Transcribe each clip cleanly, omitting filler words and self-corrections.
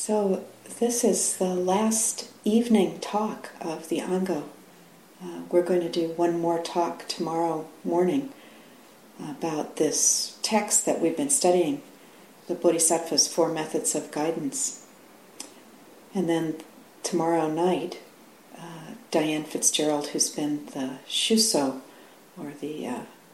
So this is the last evening talk of the Ango. We're going to do one more talk tomorrow morning about this text that we've been studying, the Bodhisattva's Four Methods of Guidance. And then tomorrow night, Diane Fitzgerald, who's been the Shuso, or the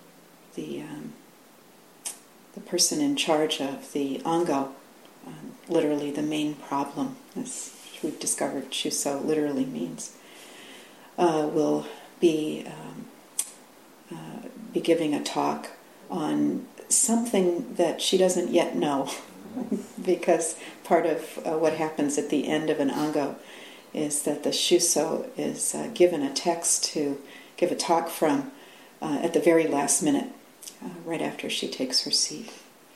person in charge of the Ango, literally the main problem, as we've discovered Shuso literally means, will be giving a talk on something that she doesn't yet know, because part of what happens at the end of an Ango is that the Shuso is given a text to give a talk from at the very last minute, right after she takes her seat.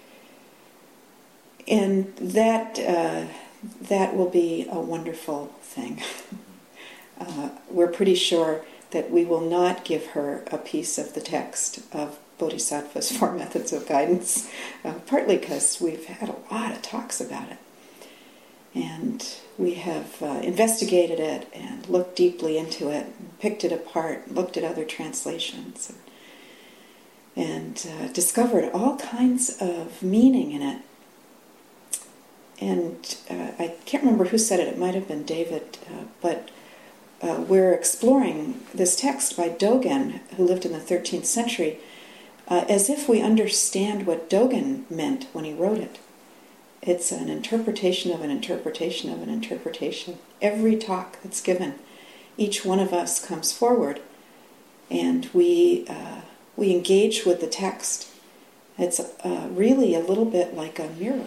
And that will be a wonderful thing. We're pretty sure that we will not give her a piece of the text of Bodhisattva's Four Methods of Guidance, partly because we've had a lot of talks about it. And we have investigated it and looked deeply into it, and picked it apart, looked at other translations, and discovered all kinds of meaning in it. And I can't remember who said it might have been David, but we're exploring this text by Dogen, who lived in the 13th century, as if we understand what Dogen meant when he wrote it. It's an interpretation of an interpretation of an interpretation. Every talk that's given, each one of us comes forward, and we engage with the text. It's really a little bit like a mirror.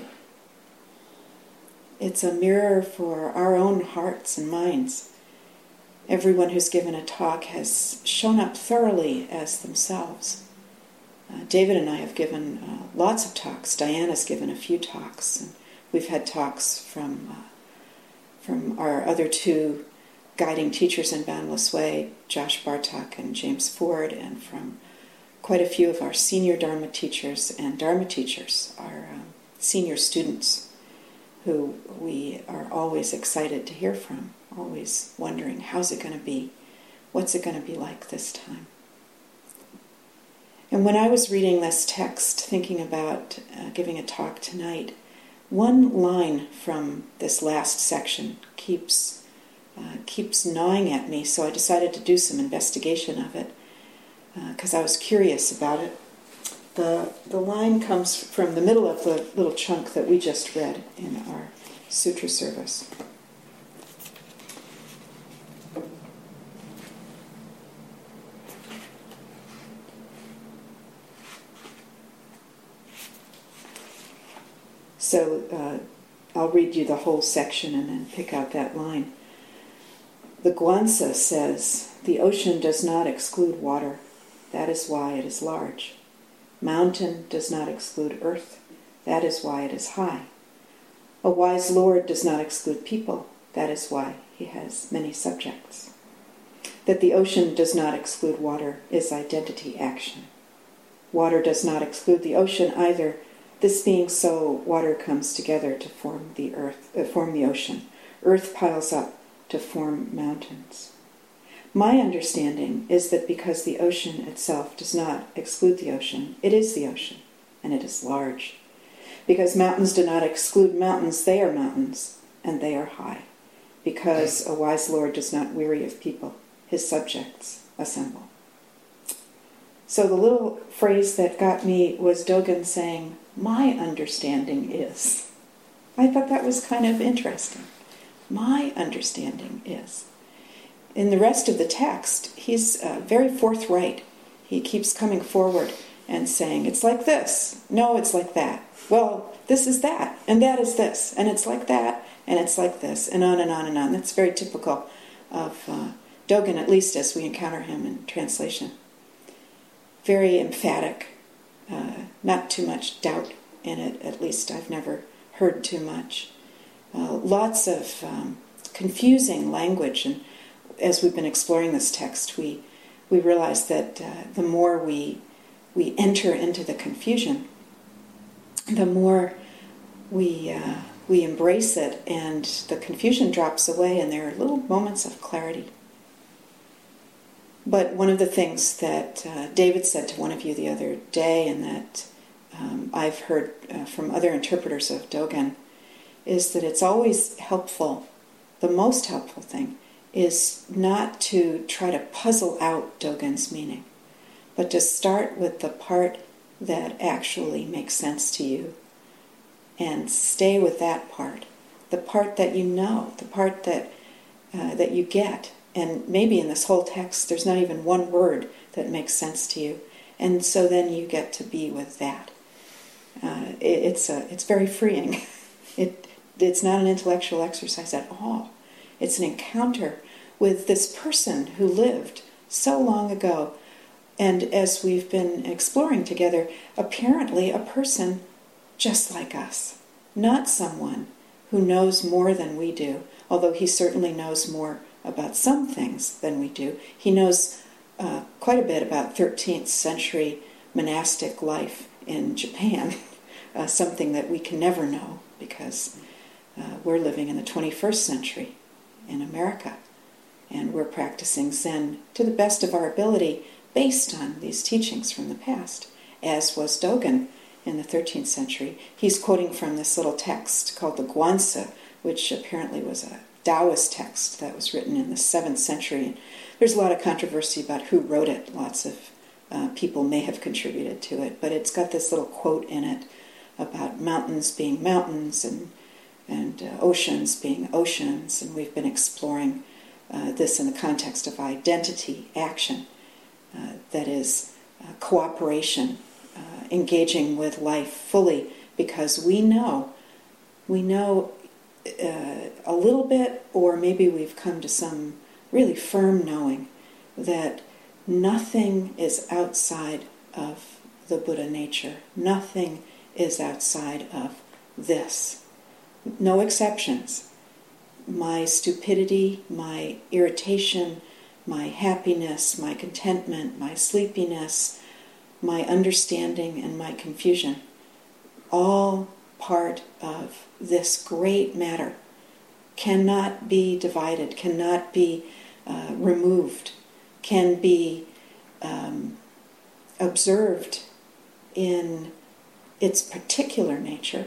It's a mirror for our own hearts and minds. Everyone who's given a talk has shown up thoroughly as themselves. David and I have given lots of talks. Diana's given a few talks. And we've had talks from our other two guiding teachers in Boundless Way, Josh Bartok and James Ford, and from quite a few of our senior Dharma teachers and Dharma teachers, our senior students, who we are always excited to hear from, always wondering, how's it going to be? What's it going to be like this time? And when I was reading this text, thinking about giving a talk tonight, one line from this last section keeps gnawing at me, so I decided to do some investigation of it, because I was curious about it. The line comes from the middle of the little chunk that we just read in our sutra service. So I'll read you the whole section and then pick out that line. The Guanza says, "The ocean does not exclude water. That is why it is large. Mountain does not exclude earth. That is why it is high. A wise lord does not exclude people. That is why he has many subjects. That the ocean does not exclude water is identity action. Water does not exclude the ocean either. This being so, water comes together to form the ocean. Earth piles up to form mountains. My understanding is that because the ocean itself does not exclude the ocean, it is the ocean, and it is large. Because mountains do not exclude mountains, they are mountains, and they are high. Because a wise lord does not weary of people, his subjects assemble." So the little phrase that got me was Dogen saying, "My understanding is." I thought that was kind of interesting. My understanding is. In the rest of the text, he's very forthright. He keeps coming forward and saying, it's like this. No, it's like that. Well, this is that, and that is this, and it's like that, and it's like this, and on and on and on. That's very typical of Dogen, at least as we encounter him in translation. Very emphatic, not too much doubt in it, at least I've never heard too much. Lots of confusing language, and as we've been exploring this text, we realize that the more we enter into the confusion, the more we we embrace it, and the confusion drops away, and there are little moments of clarity. But one of the things that David said to one of you the other day, and that I've heard from other interpreters of Dogen, is that it's always helpful, the most helpful thing, is not to try to puzzle out Dogen's meaning, but to start with the part that actually makes sense to you, and stay with that part, the part that you know, the part that you get. And maybe in this whole text, there's not even one word that makes sense to you, and so then you get to be with that. It's very freeing. It's not an intellectual exercise at all. It's an encounter with this person who lived so long ago, and as we've been exploring together, apparently a person just like us, not someone who knows more than we do, although he certainly knows more about some things than we do. He knows quite a bit about 13th century monastic life in Japan, something that we can never know because we're living in the 21st century in America, and we're practicing Zen to the best of our ability based on these teachings from the past, as was Dogen in the 13th century. He's quoting from this little text called the Guanzi, which apparently was a Taoist text that was written in the 7th century. And there's a lot of controversy about who wrote it. Lots of people may have contributed to it, but it's got this little quote in it about mountains being mountains and oceans being oceans, and we've been exploring this in the context of identity, action, that is cooperation, engaging with life fully, because we know a little bit, or maybe we've come to some really firm knowing that nothing is outside of the Buddha nature. Nothing is outside of this. No exceptions. My stupidity, my irritation, my happiness, my contentment, my sleepiness, my understanding, and my confusion, all part of this great matter, cannot be divided, cannot be removed, can be observed in its particular nature.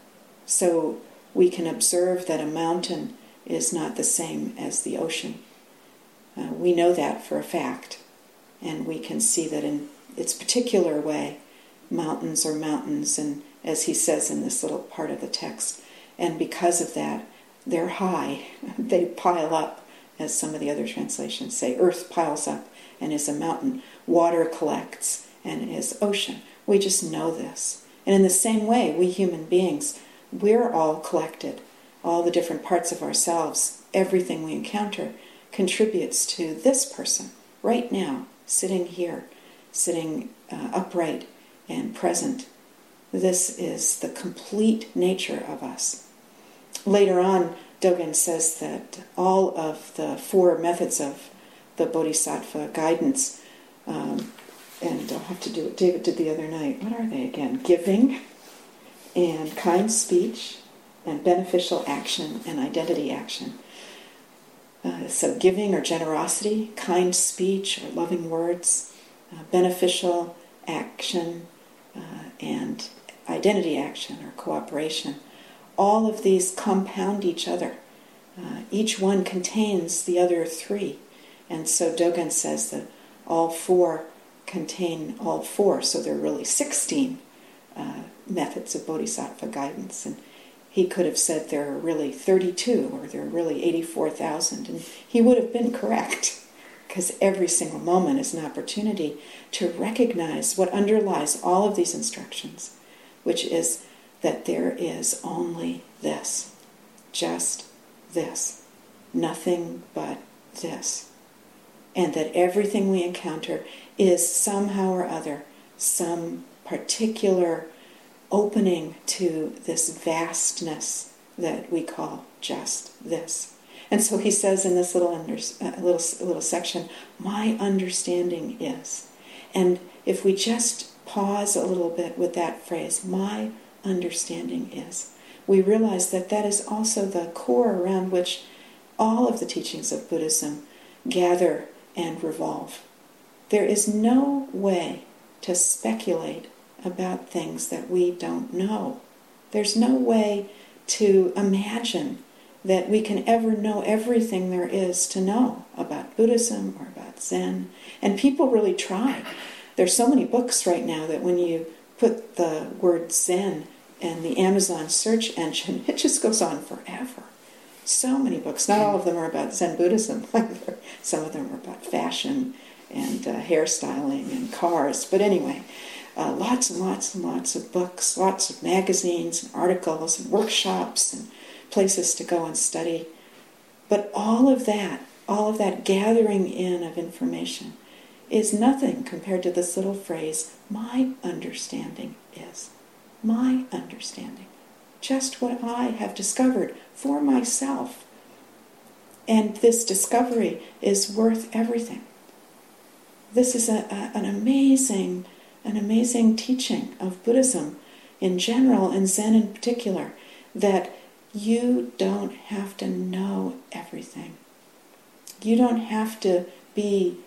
So we can observe that a mountain is not the same as the ocean. We know that for a fact, and we can see that in its particular way, mountains are mountains, and as he says in this little part of the text, and because of that, they're high. They pile up, as some of the other translations say. Earth piles up and is a mountain. Water collects and is ocean. We just know this. And in the same way, we human beings, we're all collected. All the different parts of ourselves, everything we encounter, contributes to this person, right now, sitting here, sitting upright and present. This is the complete nature of us. Later on, Dogen says that all of the 4 methods of the Bodhisattva guidance, and I'll have to do what David did the other night. What are they again? Giving, and kind speech, and beneficial action, and identity action. So giving or generosity, kind speech or loving words, beneficial action, and identity action or cooperation. All of these compound each other. Each one contains the other 3. And so Dogen says that all 4 contain all 4, so there are really 16 methods of Bodhisattva guidance. And he could have said there are really 32, or there are really 84,000, and he would have been correct, because every single moment is an opportunity to recognize what underlies all of these instructions, which is that there is only this, just this, nothing but this, and that everything we encounter is somehow or other some particular opening to this vastness that we call just this. And so he says in this little section, my understanding is. And if we just pause a little bit with that phrase, my understanding is, we realize that that is also the core around which all of the teachings of Buddhism gather and revolve. There is no way to speculate about things that we don't know. There's no way to imagine that we can ever know everything there is to know about Buddhism or about Zen. And people really try. There's so many books right now that when you put the word Zen in the Amazon search engine, it just goes on forever. So many books. Not all of them are about Zen Buddhism. Some of them are about fashion and hairstyling and cars. But anyway, lots and lots and lots of books, lots of magazines and articles and workshops and places to go and study. But all of that gathering in of information is nothing compared to this little phrase, my understanding is. My understanding. Just what I have discovered for myself. And this discovery is worth everything. This is an amazing teaching of Buddhism in general and Zen in particular, that you don't have to know everything. You don't have to be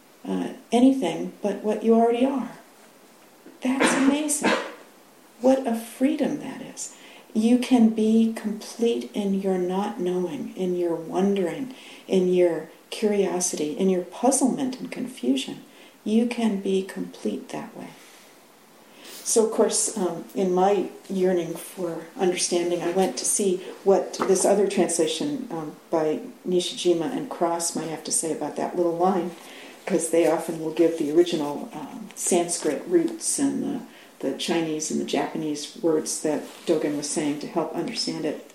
anything but what you already are. That's amazing. What a freedom that is. You can be complete in your not knowing, in your wondering, in your curiosity, in your puzzlement and confusion. You can be complete that way. So, of course, in my yearning for understanding, I went to see what this other translation by Nishijima and Cross might have to say about that little line, because they often will give the original Sanskrit roots and the Chinese and the Japanese words that Dogen was saying to help understand it.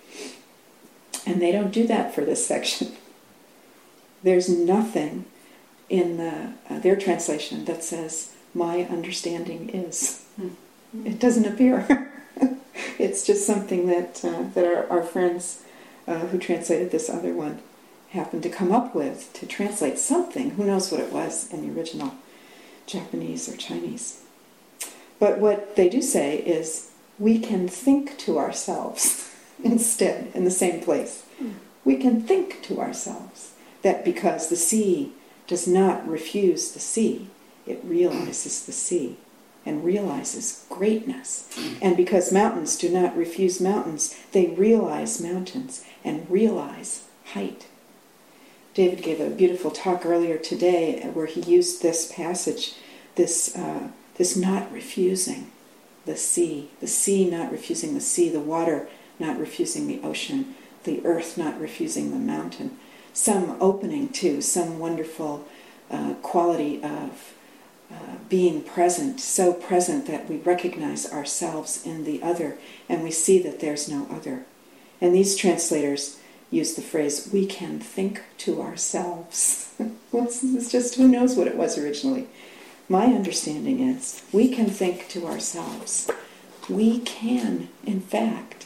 And they don't do that for this section. There's nothing in their translation that says, my understanding is. It doesn't appear. It's just something that our friends who translated this other one happened to come up with to translate something. Who knows what it was in the original Japanese or Chinese. But what they do say is, we can think to ourselves instead in the same place. We can think to ourselves that because the sea does not refuse the sea, it realizes the sea and realizes greatness. And because mountains do not refuse mountains, they realize mountains and realize height. David gave a beautiful talk earlier today where he used this passage, this not refusing the sea not refusing the sea, the water not refusing the ocean, the earth not refusing the mountain. Some opening to some wonderful quality of being present, so present that we recognize ourselves in the other and we see that there's no other. And these translators use the phrase, we can think to ourselves. It's just, who knows what it was originally. My understanding is, we can think to ourselves. We can, in fact,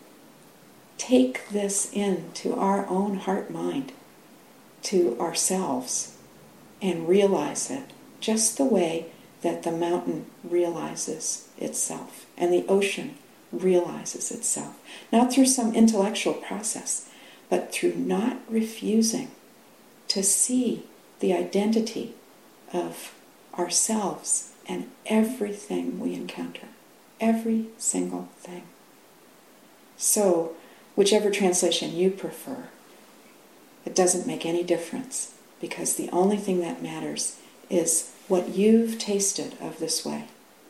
take this into our own heart-mind, to ourselves, and realize it just the way that the mountain realizes itself and the ocean realizes itself. Not through some intellectual process, but through not refusing to see the identity of ourselves and everything we encounter. Every single thing. So, whichever translation you prefer, it doesn't make any difference, because the only thing that matters is what you've tasted of this way.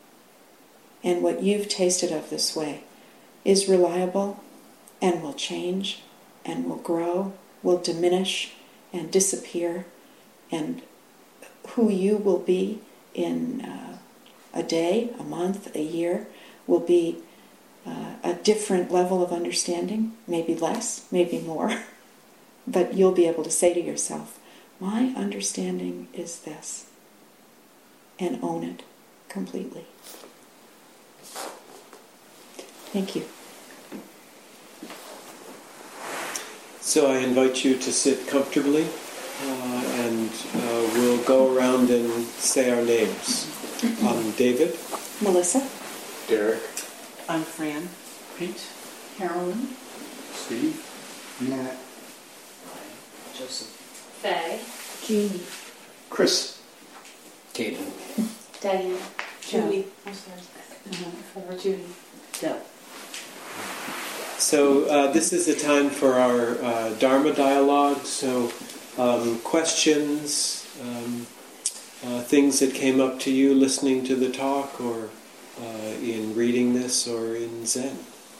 And what you've tasted of this way is reliable and will change and will grow, will diminish and disappear, and who you will be in a day, a month, a year will be a different level of understanding, maybe less, maybe more, but you'll be able to say to yourself, my understanding is this, and own it completely. Thank you. So I invite you to sit comfortably, and we'll go around and say our names. David. Melissa. Derek. I'm Fran. Pete. Carolyn. Steve. Nat. Joseph. Faye. Jeannie. Chris. Caden. Diane. Judy. I'm sorry. For Judy. Deb. So this is the time for our Dharma dialogue. So questions, things that came up to you listening to the talk, or in reading this, or in Zen.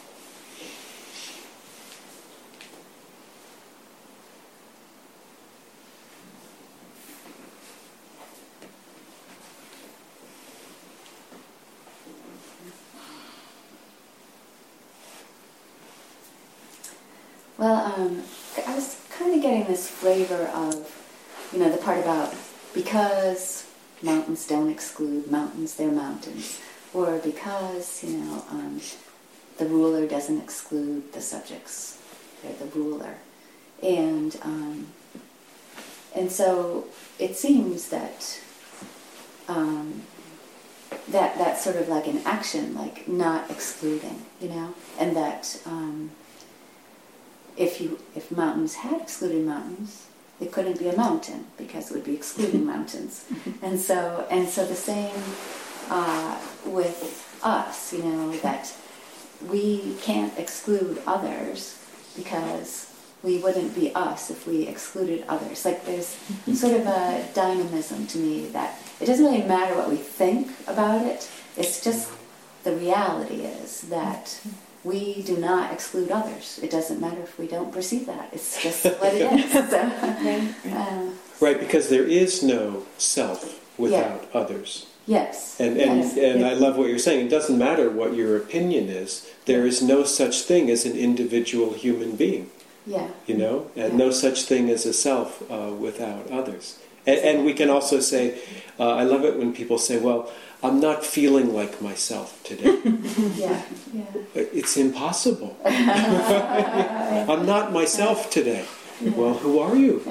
Well, I was kind of getting this flavor of, the part about because mountains don't exclude mountains, they're mountains. Or because, the ruler doesn't exclude the subjects, they're the ruler. And so it seems that that's sort of like an action, like not excluding, and that if mountains had excluded mountains, it couldn't be a mountain because it would be excluding mountains. And so the same with us, that we can't exclude others because we wouldn't be us if we excluded others. Like there's sort of a dynamism to me that it doesn't really matter what we think about it. It's just the reality is that we do not exclude others. It doesn't matter if we don't perceive that. It's just what it is. So, Right, because there is no self without others. Yes. And yes. I love what you're saying. It doesn't matter what your opinion is. There is no such thing as an individual human being. Yeah. And no such thing as a self without others. And we can also say, I love it when people say, well, I'm not feeling like myself today. Yeah. It's impossible. I'm not myself today. Well, who are you?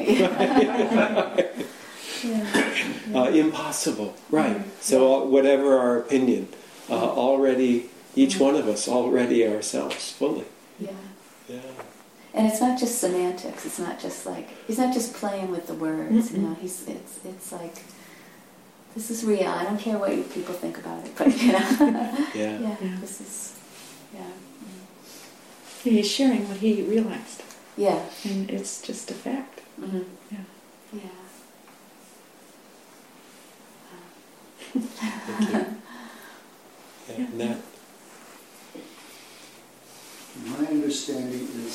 Impossible. Right. So whatever our opinion, already, each one of us already ourselves, fully. Yeah. Yeah. And it's not just semantics. It's not just like he's not just playing with the words. It's like this is real. I don't care what you people think about it, but Yeah. This is He's sharing what he realized. Yeah. And it's just a fact. Mm-hmm. Yeah. Thank you. Yeah. Nat. My understanding is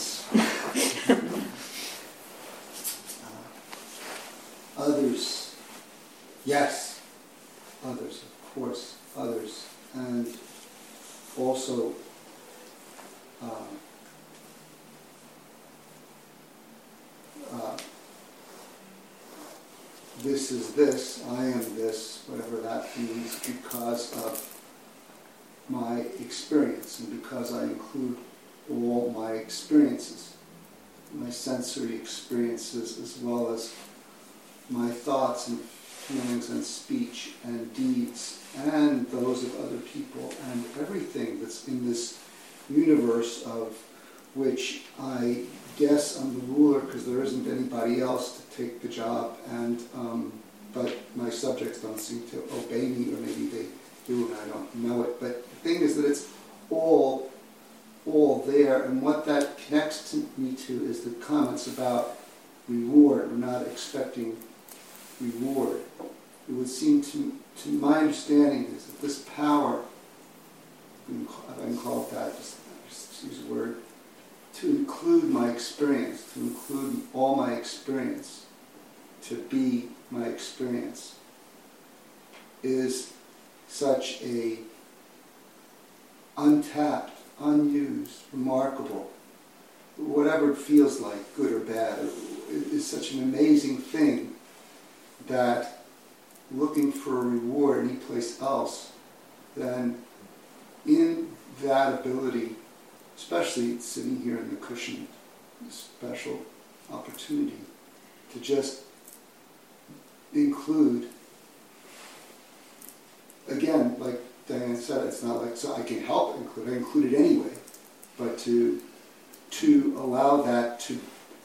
others, yes, others, of course, others, and also this is this, I am this, whatever that means, because of my experience and because I include all my experiences, my sensory experiences, as well as my thoughts and feelings and speech and deeds and those of other people and everything that's in this universe of which I guess I'm the ruler because there isn't anybody else to take the job, and but my subjects don't seem to obey me, or maybe they do and I don't know it. But the thing is that it's all there, and what that connects me to is the comments about reward. We're not expecting reward. It would seem to my understanding is that this power, if I can call it that, just use a word, to include my experience, to include all my experience, to be my experience, is such a untapped, unused, remarkable, whatever it feels like, good or bad, is such an amazing thing that looking for a reward anyplace else than in that ability, especially sitting here in the cushion, special opportunity to just include, again, like Diane said, it's not like so I can help include, I include it anyway. but to allow that to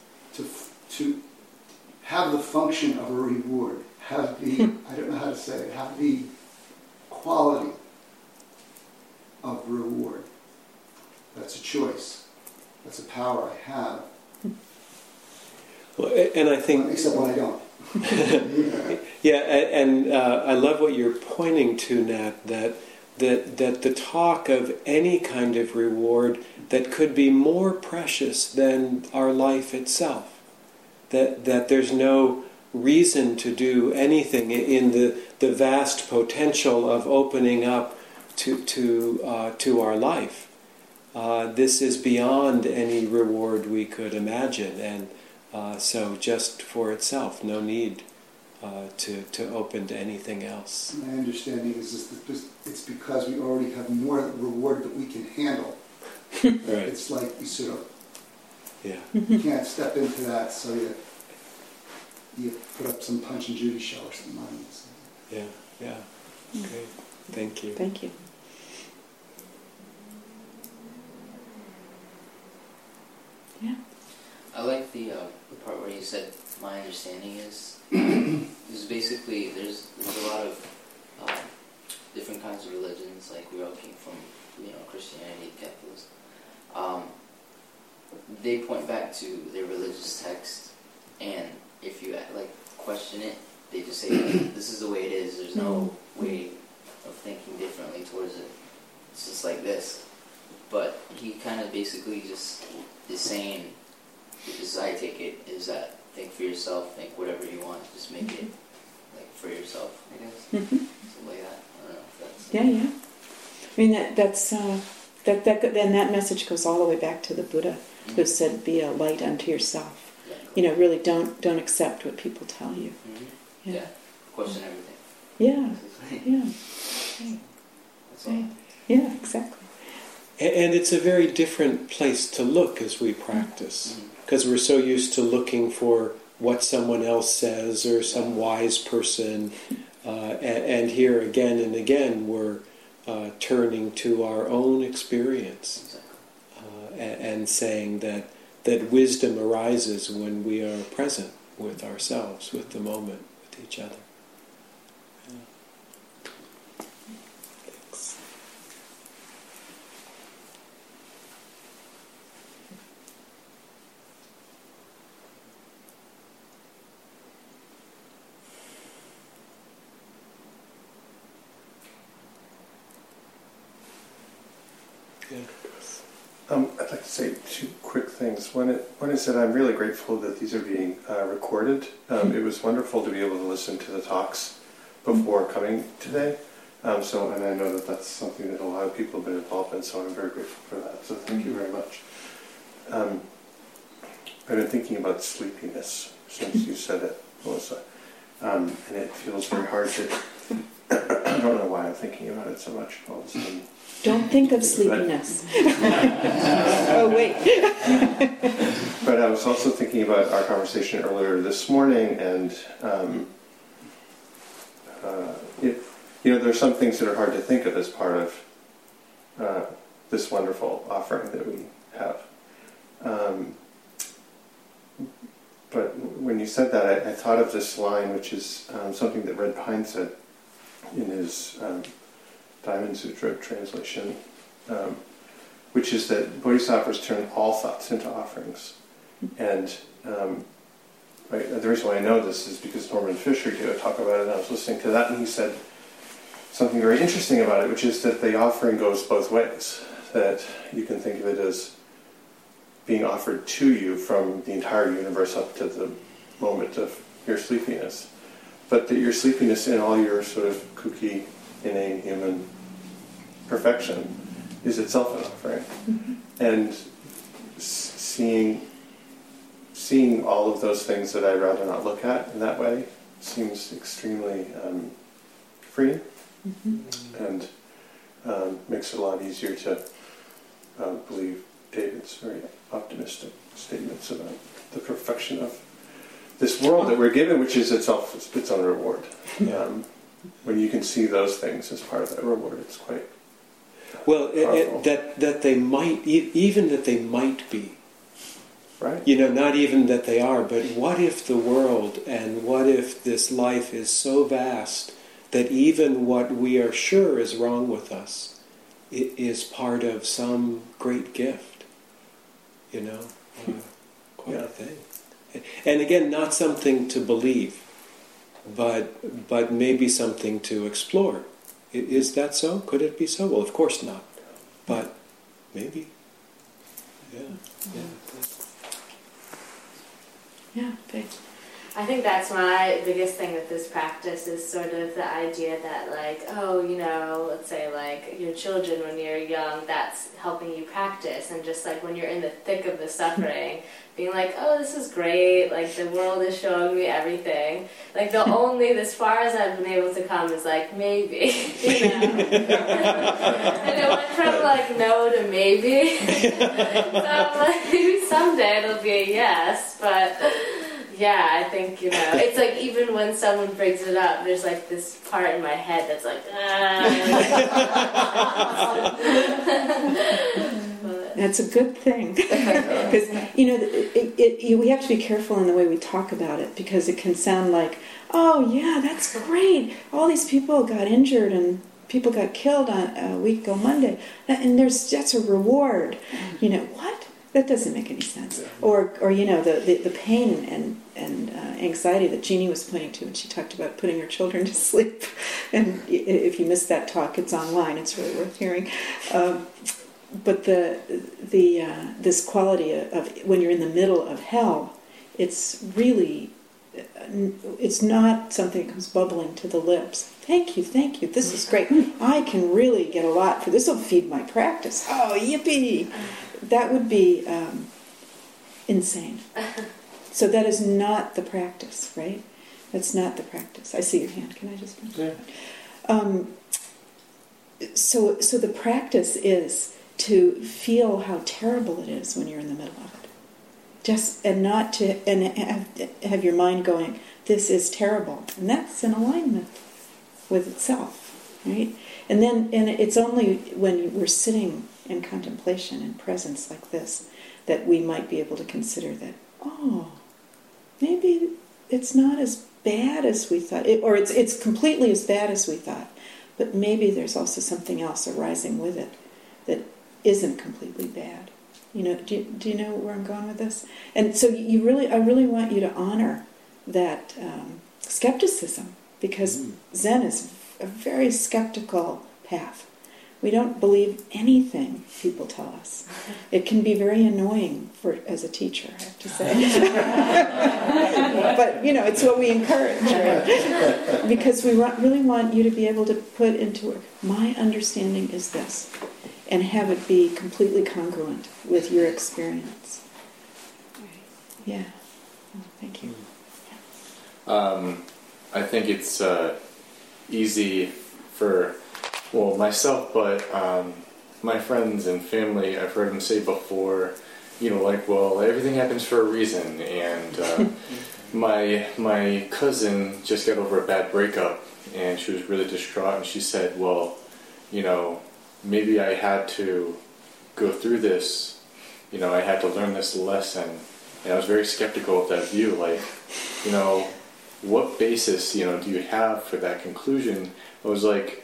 have the function of a reward, have the, I don't know how to say it, have the quality of reward. That's a choice. That's a power I have. Well, and I think... Except when I don't. Yeah, and I love what you're pointing to, Nat, that the talk of any kind of reward that could be more precious than our life itself, that there's no reason to do anything in the vast potential of opening up to our life. This is beyond any reward we could imagine, and so just for itself, no need to open to anything else. My understanding is it's because we already have more reward that we can handle. Right. It's like you sort of Yeah. can't step into that, so you put up some Punch and Judy show or something on it. Yeah. Yeah. Great. Thank you. Thank you. Yeah. I like the part where you said, my understanding is basically there's a lot of different kinds of religions, like we all came from, Christianity, Catholicism. They point back to their religious text, and if you question it, they just say, this is the way it is, there's no way of thinking differently towards it. It's just like this. But he kind of basically just is saying, as I take it, is that think for yourself, think whatever you want, just make it for yourself, I guess. Something like that. I don't know if that's... Yeah. I mean, then that message goes all the way back to the Buddha, who said, "Be a light unto yourself." Yeah. Really don't accept what people tell you. Mm-hmm. Yeah. Question everything. Yeah. That's all. Yeah, exactly. And it's a very different place to look as we practice, because we're so used to looking for what someone else says or some wise person, and here again and again we're turning to our own experience and saying that wisdom arises when we are present with ourselves, with the moment, with each other. Thanks. Yeah. I'd like to say two quick things. One is that I'm really grateful that these are being recorded. It was wonderful to be able to listen to the talks before coming today. And I know that that's something that a lot of people have been involved in, so I'm very grateful for that. So thank you very much. I've been thinking about sleepiness since you said it, Melissa. And it feels very hard to... I don't know why I'm thinking about it so much all of a sudden. Don't think of sleepiness. Oh, wait. But I was also thinking about our conversation earlier this morning, and there are some things that are hard to think of as part of this wonderful offering that we have. But when you said that, I thought of this line, which is something that Red Pine said in his Diamond Sutra translation, which is that bodhisattvas turn all thoughts into offerings. And the reason why I know this is because Norman Fisher gave a talk about it, and I was listening to that, and he said something very interesting about it, which is that the offering goes both ways. That you can think of it as being offered to you from the entire universe up to the moment of your sleepiness. But that your sleepiness in all your sort of kooky, inane human perfection is itself an offering. Mm-hmm. And seeing all of those things that I'd rather not look at in that way seems extremely freeing, and makes it a lot easier to believe David's very optimistic statements about the perfection of this world that we're given, which is itself its own reward. When you can see those things as part of that reward, it's quite Well, Powerful. that they might, even that they might be. Right. Not even that they are, but what if the world and what if this life is so vast that even what we are sure is wrong with us is part of some great gift? Quite a thing. And again, not something to believe, but maybe something to explore. Is that so? Could it be so? Well, of course not. But maybe. Yeah. Yeah, big. I think that's my biggest thing with this practice is sort of the idea that let's say like your children when you're young, that's helping you practice, and just like when you're in the thick of the suffering, being like, oh, this is great, like the world is showing me everything. Like as far as I've been able to come is like maybe, And it went from like no to maybe. So I'm like, maybe someday it'll be a yes, but yeah, I think, it's like even when someone brings it up, there's like this part in my head that's like, That's a good thing. Because, we have to be careful in the way we talk about it, because it can sound like, oh, yeah, that's great. All these people got injured and people got killed on a week ago Monday. And that's a reward. What? That doesn't make any sense. Or the pain and anxiety that Jeannie was pointing to when she talked about putting her children to sleep. And if you missed that talk, it's online. It's really worth hearing. But this quality of when you're in the middle of hell, it's really, it's not something that comes bubbling to the lips. Thank you, this is great. I can really get a lot for this. Will feed my practice. Oh, yippee! That would be insane. So that is not the practice, right? That's not the practice. I see your hand. Can I just finish? Yeah. So the practice is to feel how terrible it is when you're in the middle of it. And have your mind going, this is terrible. And that's in alignment with itself, right? And it's only when we're sitting in contemplation and presence like this that we might be able to consider that, oh, maybe it's not as bad as we thought, or it's completely as bad as we thought, but maybe there's also something else arising with it that isn't completely bad. Do you know where I'm going with this? And so I really want you to honor that skepticism, because Zen is a very skeptical path. We don't believe anything people tell us. It can be very annoying as a teacher, I have to say. But, it's what we encourage, right? Because we really want you to be able to put into work, my understanding is this, and have it be completely congruent with your experience. Yeah. Oh, thank you. I think it's easy for myself, but my friends and family, I've heard them say before, everything happens for a reason. And my cousin just got over a bad breakup, and she was really distraught, and she said, maybe I had to go through this, I had to learn this lesson. And I was very skeptical of that view, what basis, do you have for that conclusion? I was like,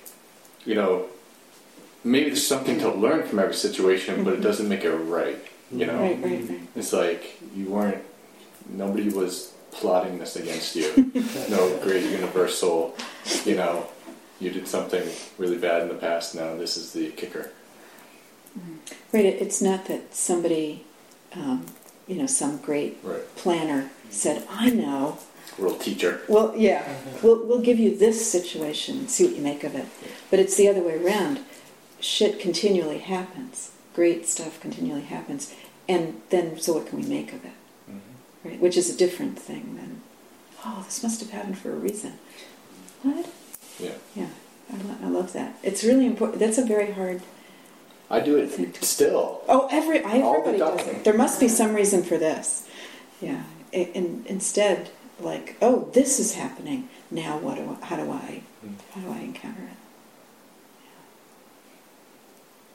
maybe there's something to learn from every situation, but it doesn't make it right, Right. It's like nobody was plotting this against you. No great universal, you did something really bad in the past, now this is the kicker. Right, it's not that somebody, some great planner said, I know. World teacher. Well, yeah, we'll give you this situation, see what you make of it. But it's the other way around. Shit continually happens. Great stuff continually happens. And then, so what can we make of it? Mm-hmm. Right? Which is a different thing than, oh, this must have happened for a reason. What? Yeah. Yeah, I love that. It's really important. That's a very hard... I do it still. Oh, everybody does it. There must be some reason for this. Yeah. Instead, like, oh, this is happening. Now how do I encounter it?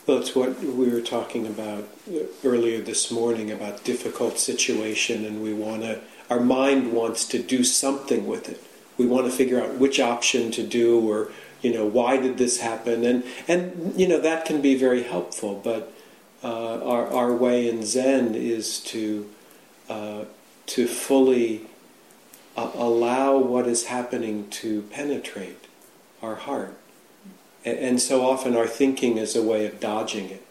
Well, it's what we were talking about earlier this morning about difficult situation, and our mind wants to do something with it. We want to figure out which option to do, or why did this happen, and that can be very helpful. But our way in Zen is to fully allow what is happening to penetrate our heart. And so often our thinking is a way of dodging it.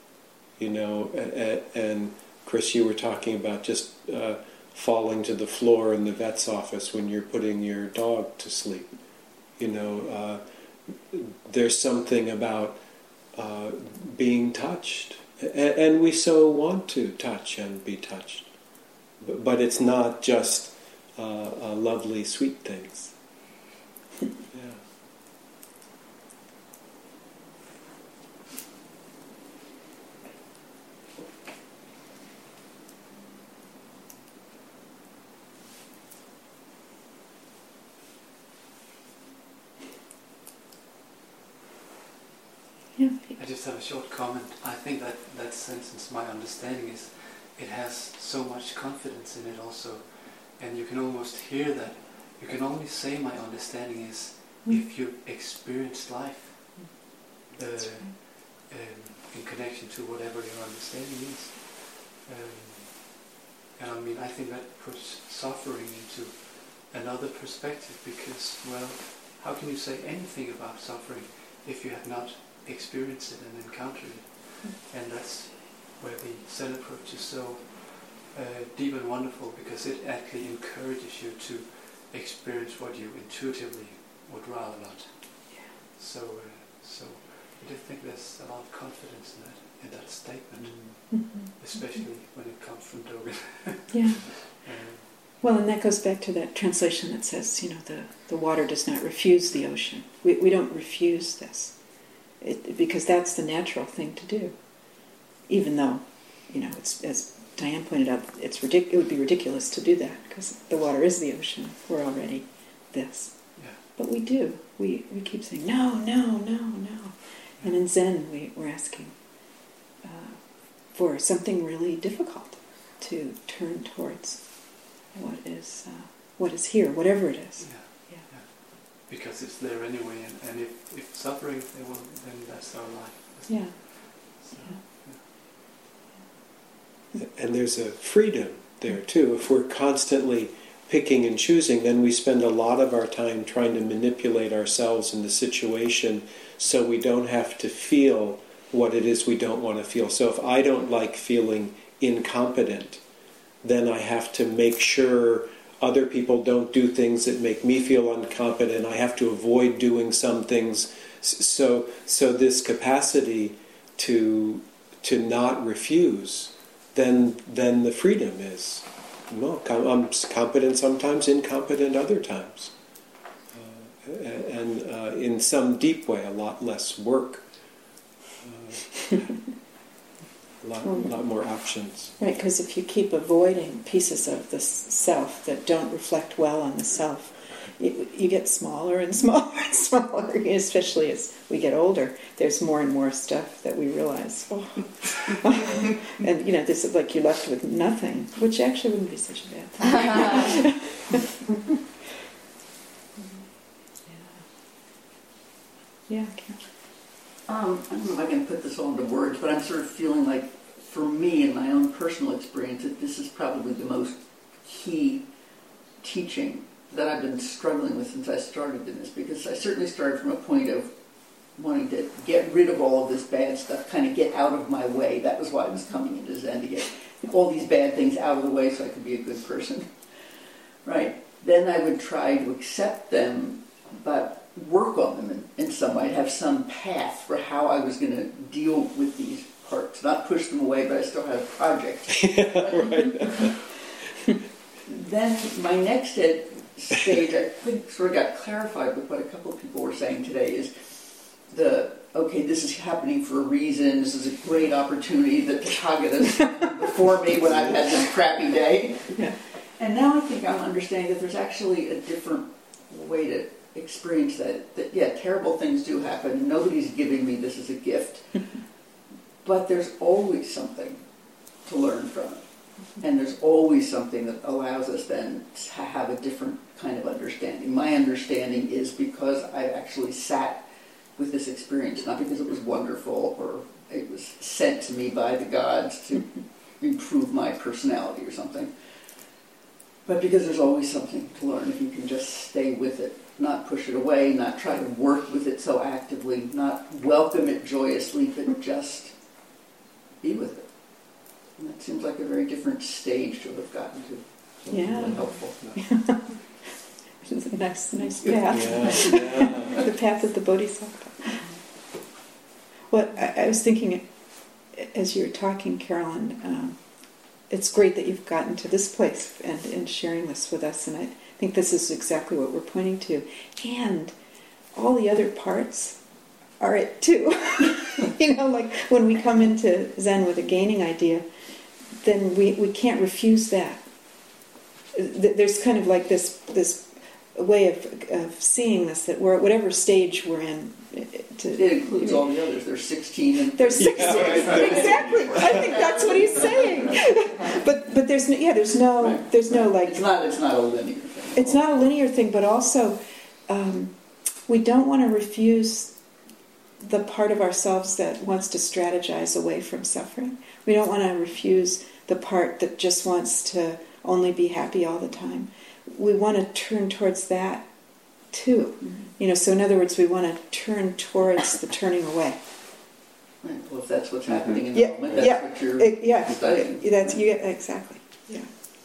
And Chris, you were talking about just falling to the floor in the vet's office when you're putting your dog to sleep. There's something about being touched. And we so want to touch and be touched. But it's not just lovely, sweet things. Yeah. I just have a short comment. I think that sentence, my understanding is, it has so much confidence in it also. And you can almost hear that. You can only say my understanding is if you experienced life in connection to whatever your understanding is. And I mean, I think that puts suffering into another perspective because, well, how can you say anything about suffering if you have not experienced it and encountered it? And that's where the Zen approach is so deep and wonderful, because it actually encourages you to experience what you intuitively would rather not. Yeah. So I do think there's a lot of confidence in that statement, especially when it comes from Dogen. Yeah. Well, and that goes back to that translation that says, the water does not refuse the ocean. We don't refuse this, because that's the natural thing to do. Even though, it's, as Diane pointed out, it would be ridiculous to do that, because the water is the ocean. We're already this. Yeah. But we do. We keep saying, no, no, no, no. And in Zen, we're asking for something really difficult to turn towards what is here, whatever it is. Yeah. Because it's there anyway, and if suffering, then that's our life. Yeah. So, And there's a freedom there too. If we're constantly picking and choosing, then we spend a lot of our time trying to manipulate ourselves in the situation so we don't have to feel what it is we don't want to feel. So if I don't like feeling incompetent, then I have to make sure other people don't do things that make me feel incompetent. I have to avoid doing some things. So this capacity to not refuse, then the freedom is, well, I'm competent sometimes, incompetent other times. And in some deep way, a lot less work. A lot more options. Right, because if you keep avoiding pieces of the self that don't reflect well on the self, you get smaller and smaller and smaller, especially as we get older. There's more and more stuff that we realize. And, this is like you're left with nothing, which actually wouldn't be such a bad thing. Yeah, I can't. I don't know if I can put this all into words, but I'm sort of feeling like, for me, in my own personal experience, that this is probably the most key teaching that I've been struggling with since I started in this, because I certainly started from a point of wanting to get rid of all of this bad stuff, kind of get out of my way. That was why I was coming into Zen, to get all these bad things out of the way so I could be a good person. Right? Then I would try to accept them, but work on them in some way, have some path for how I was going to deal with these parts. Not push them away, but I still had a project. Right. Then my next stage, I think, sort of got clarified with what a couple of people were saying today, is this is happening for a reason, this is a great opportunity that Tathagata's before me when I've had this crappy day. Yeah. And now I think I'm understanding that there's actually a different way to experience that, yeah, terrible things do happen. Nobody's giving me this as a gift. But there's always something to learn from it. And there's always something that allows us then to have a different kind of understanding. My understanding is because I actually sat with this experience, not because it was wonderful or it was sent to me by the gods to improve my personality or something, but because there's always something to learn if you can just stay with it, not push it away, not try to work with it so actively, not welcome it joyously, but just be with it. And that seems like a very different stage to have gotten to. So Yeah. really helpful. It's a nice path. Yeah. The path of the Bodhisattva. Well, I was thinking, as you were talking, Carolyn, it's great that you've gotten to this place and sharing this with us, and I think this is exactly what we're pointing to. And all the other parts are it too. Like when we come into Zen with a gaining idea, then we can't refuse that. There's kind of like this way of seeing this, that we're at whatever stage we're in. It includes all the others. There's 16. And there's 16. Exactly. I think that's what he's saying. But there's no like. It's not a linear thing. It's not a linear thing, but also we don't want to refuse the part of ourselves that wants to strategize away from suffering. We don't want to refuse the part that just wants to only be happy all the time. We want to turn towards that too. Mm-hmm. So in other words, we want to turn towards the turning away. Right. Well, if that's what's happening in the moment, that's what you're studying. Exactly. Yeah.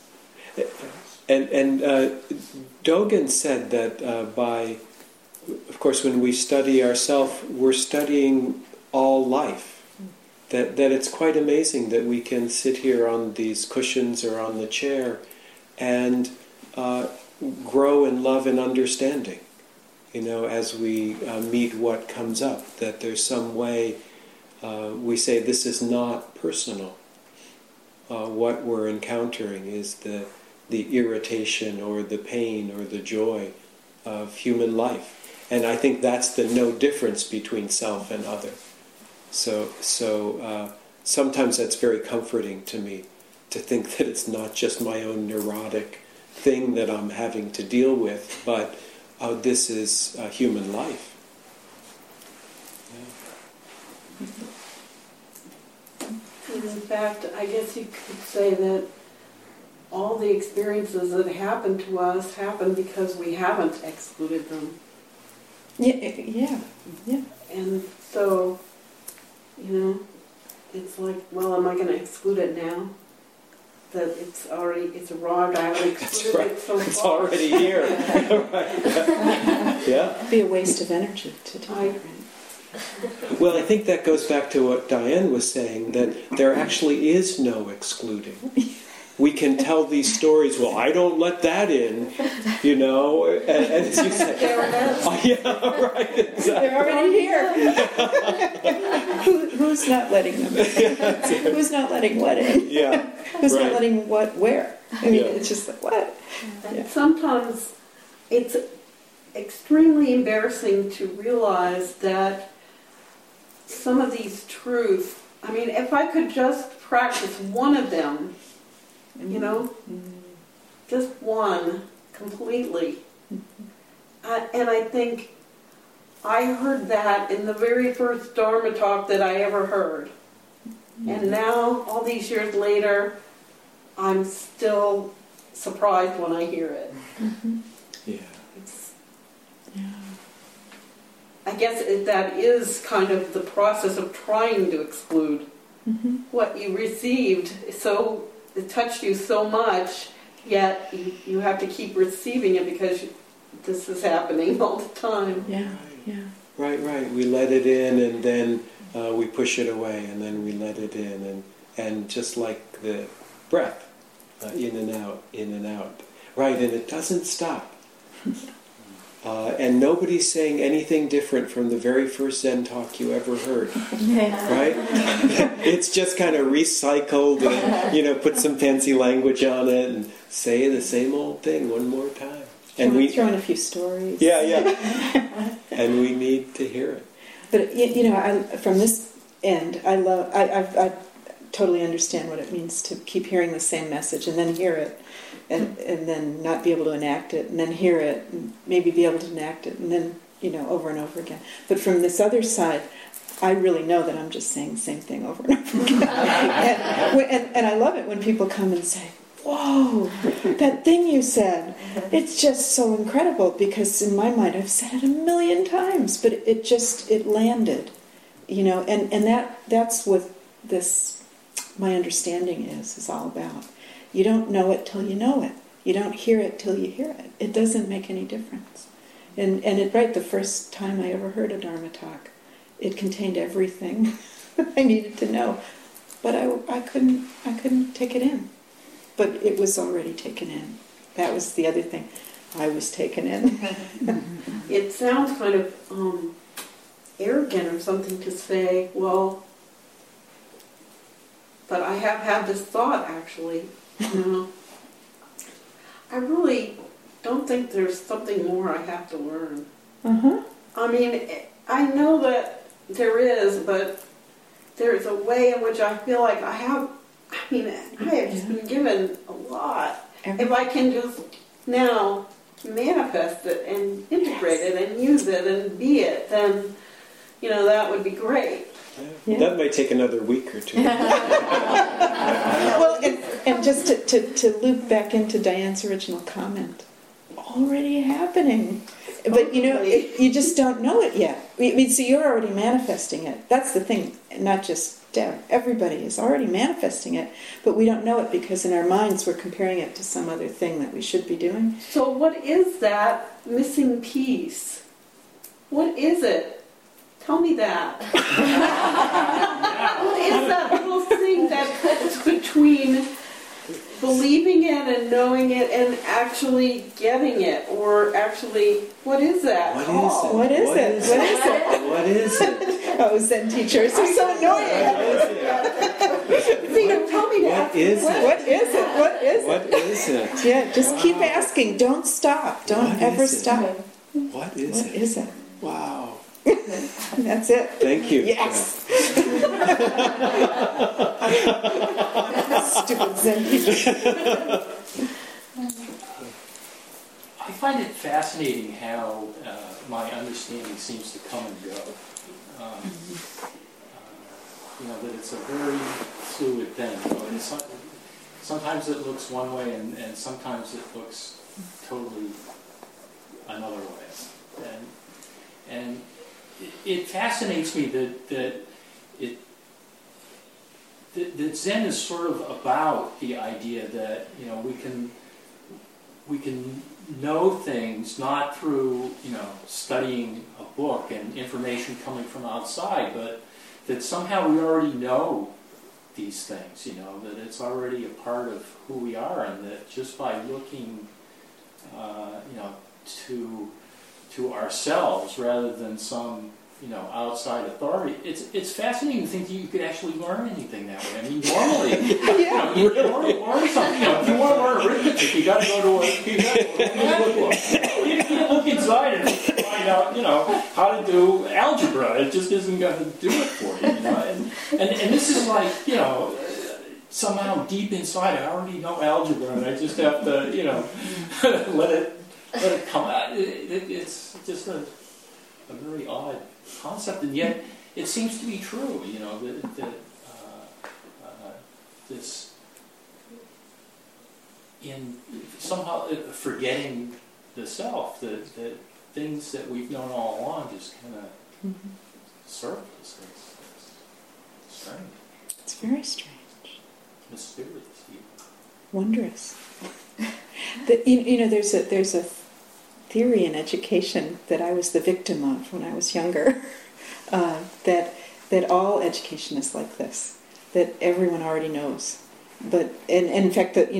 And Dogen said that of course, when we study ourself, we're studying all life. That it's quite amazing that we can sit here on these cushions or on the chair and grow in love and understanding, as we meet what comes up, that there's some way we say this is not personal. What we're encountering is the irritation or the pain or the joy of human life. And I think that's the no difference between self and other. So sometimes that's very comforting to me, to think that it's not just my own neurotic thing that I'm having to deal with, but this is human life. Yeah. And in fact, I guess you could say that all the experiences that happen to us happen because we haven't excluded them. Yeah. And so, it's like, well, am I going to exclude it now? That it's arrived, I haven't excluded it so far. It's already here. Right. Yeah. It'd be a waste of energy to do it. Well, I think that goes back to what Diane was saying, that there actually is no excluding. We can tell these stories, well, I don't let that in, and as you say, yeah, right, exactly. They're already here. Who's not letting them in? Who's not letting what in? Yeah. Who's right. not letting what where? It's just like, what? And sometimes it's extremely embarrassing to realize that some of these truths, if I could just practice one of them, just one completely. And I think I heard that in the very first Dharma talk that I ever heard. And now, all these years later, I'm still surprised when I hear it. Yeah. I guess that is kind of the process of trying to exclude what you received. So it touched you so much, yet you have to keep receiving it because this is happening all the time. Yeah. Right. We let it in, and then we push it away, and then we let it in, and just like the breath, in and out. Right, and it doesn't stop. And nobody's saying anything different from the very first Zen talk you ever heard. Right? It's just kind of recycled and, put some fancy language on it and say the same old thing one more time. And we throw in a few stories. Yeah. And we need to hear it. But, from this And I totally understand what it means to keep hearing the same message and then hear it, and then not be able to enact it, and then hear it, and maybe be able to enact it, and then, over and over again. But from this other side, I really know that I'm just saying the same thing over and over again. and I love it when people come and say, whoa, that thing you said, it's just so incredible, because in my mind I've said it 1,000,000 times, but it landed, and that's what this, my understanding is all about. You don't know it till you know it. You don't hear it till you hear it. It doesn't make any difference. And the first time I ever heard a Dharma talk, it contained everything I needed to know, but I couldn't take it in. But it was already taken in. That was the other thing. I was taken in. It sounds kind of arrogant or something to say, well, but I have had this thought, actually. I really don't think there's something more I have to learn. Uh-huh. I mean, I know that there is, but there's a way in which I feel like I have just been given a lot. If I can just now manifest it and integrate it and use it and be it, then, that would be great. Yeah. That might take another week or two. Well, and just to loop back into Diane's original comment, already happening. But you just don't know it yet. So you're already manifesting it. That's the thing. Not just Deb. Everybody is already manifesting it, but we don't know it because in our minds we're comparing it to some other thing that we should be doing. So what is that missing piece? What is it? Tell me that. What is that little thing that's between believing it and knowing it and actually getting it? Or actually, what is that? What is it? What is it? Oh, Zen teachers are so annoying. Tell me that. What is it? What is it? What is it? What is it? Yeah, just keep asking. Don't stop. Don't ever stop. What is it? What is it? Wow. That's it. Thank you. Yes. Stupid Zen teachers. I find it fascinating how my understanding seems to come and go. That it's a very fluid thing. And sometimes it looks one way, and sometimes it looks totally another way. And it fascinates me that Zen is sort of about the idea that we can know things not through studying a book and information coming from outside, but that somehow we already know these things. That it's already a part of who we are, and that just by looking, to ourselves rather than some outside authority. It's fascinating to think that you could actually learn anything that way. I mean, normally, you can learn something. If you want to learn arithmetic, you got to go to a book. You can't look inside and find out, how to do algebra. It just isn't going to do it for you. And this is like, somehow deep inside, I already know algebra, and I just have to, let it come out. It's just a very odd concept, and yet it seems to be true. That this in somehow forgetting the self, that things that we've known all along just kind of surface. It's strange. It's very strange. Mysterious, even. Wondrous. There's a theory in education that I was the victim of when I was younger, that all education is like this, that everyone already knows. But and in fact, the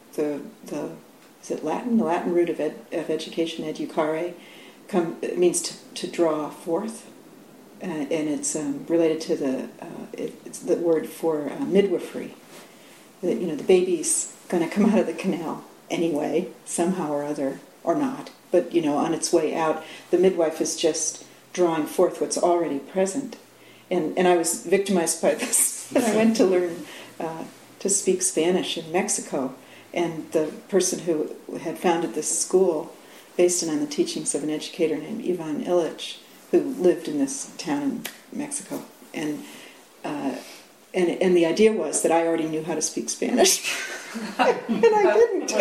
is it Latin? The Latin root of education, educare, it means to draw forth, and it's related to it's the word for midwifery. That the baby's going to come out of the canal anyway, somehow or other, or not. But, on its way out, the midwife is just drawing forth what's already present. And I was victimized by this. And I went to learn to speak Spanish in Mexico. And the person who had founded this school, based on the teachings of an educator named Ivan Illich, who lived in this town in Mexico. And the idea was that I already knew how to speak Spanish. And I didn't.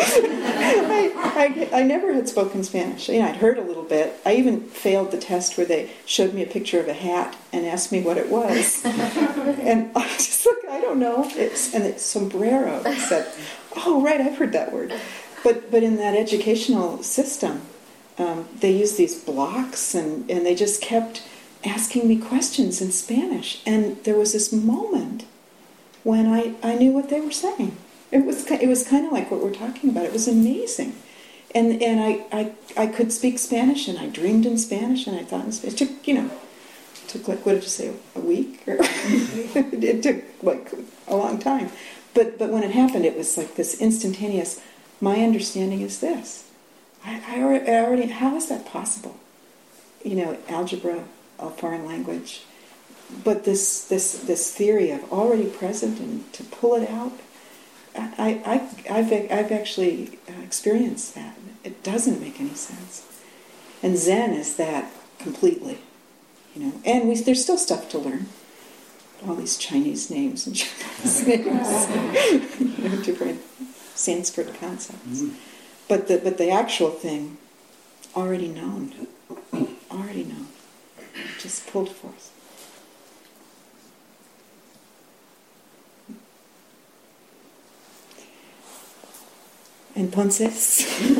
I never had spoken Spanish. I'd heard a little bit. I even failed the test where they showed me a picture of a hat and asked me what it was. And I just look, I don't know. It's sombrero. I said, oh, right, I've heard that word. But in that educational system, they used these blocks and they just kept asking me questions in Spanish. And there was this moment when I knew what they were saying. It was kind of like what we're talking about. It was amazing. And I could speak Spanish, and I dreamed in Spanish, and I thought in Spanish. It took like, what did you say, a week? Or it took like a long time. But when it happened, it was like this instantaneous, my understanding is this. I already, how is that possible? Algebra, a foreign language. But this theory of already present and to pull it out, I've actually experienced that. It doesn't make any sense. And Zen is that completely, And there's still stuff to learn. All these Chinese names and Japanese names, different Sanskrit concepts. Mm-hmm. But the actual thing, already known, just pulled forth. Entonces,